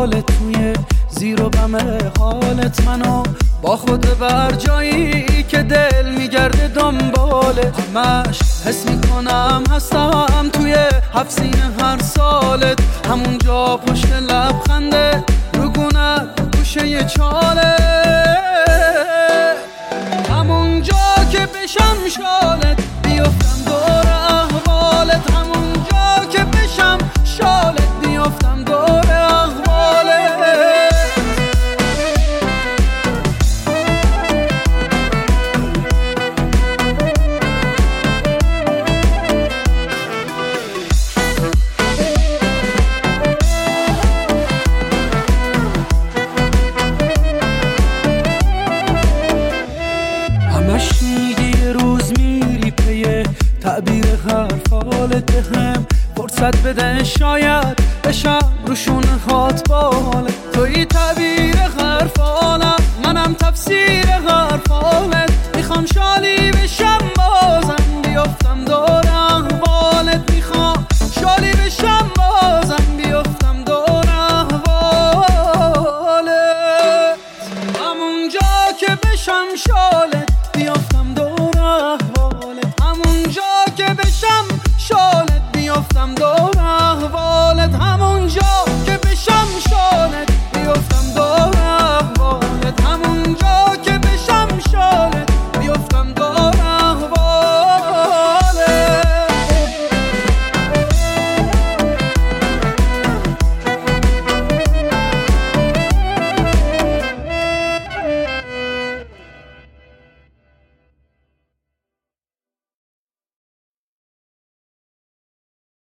حالت، توی زیر و بم حالت منو با خود بر جایی که دل میگرده دنباله. همش حس میکنم هستم توی حفظینه هر سالت، همونجا پشت لبخنده رگونت گوشه چاله، همونجا که بشم شالت بیفتم دور احوالت، همونجا که بشم شالت بیفتم دور احوالت. همش میگی یه روز میری پیه تعبیر حرفالت، بهم فرصت بده شاید بشم روشون هات بالت. توی تعبیر حرفالم منم تفسیر حرفالت، میخوام شالی بشم بازم بیفتم دور احوالت، میخوام شالی بشم بازم بیفتم دور احوالت، همونجا که بشم شالت